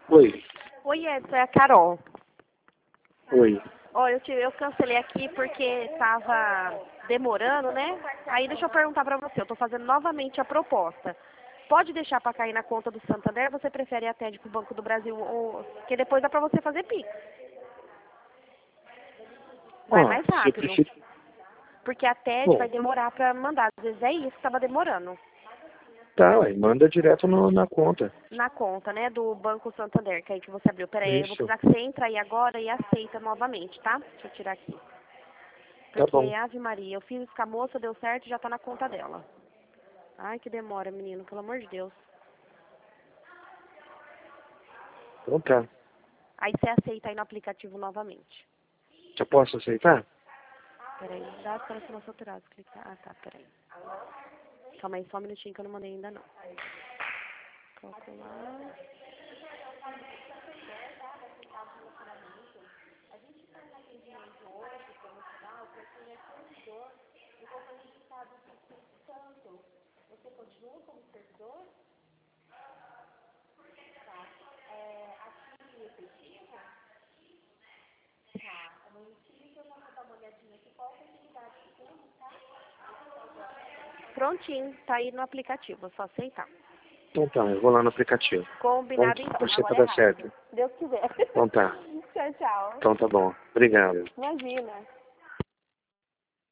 Oi. Oi, Edson, é a Carol. Oi. Olha, eu cancelei aqui porque tava demorando, né? Aí deixa eu perguntar pra você, eu tô fazendo novamente a proposta. Pode deixar pra cair na conta do Santander ou você prefere a TED pro Banco do Brasil? Porque depois dá pra você fazer Pix. Vai mais Você rápido. precisa... Porque a TED Bom, vai demorar pra mandar. Às vezes é isso que tava demorando. tá, ué, manda direto na conta. Na conta, né, do Banco Santander, que é aí que você abriu. Pera aí, eu vou Isso. precisar que você entre aí agora e aceita novamente, tá? Deixa eu tirar aqui. Tá Porque, bom. Ave Maria, eu fiz isso com a moça, deu certo e já tá na conta dela. Ai, que demora, menino, pelo amor de Deus. Então tá. Aí você aceita aí no aplicativo novamente. Já posso aceitar? Peraí, dados para ser saturados. Clicar. Ah, tá, peraí. Calma aí, só um minutinho que eu não mandei ainda não. Calcular. Prontinho, tá aí no aplicativo, é só aceitar. Então tá, eu vou lá no aplicativo. Vamos Combinado então, torcer pra agora é dar certo. rápido. Deus quiser. Então tá. Tchau, tchau. Então tá bom. Obrigado. Imagina.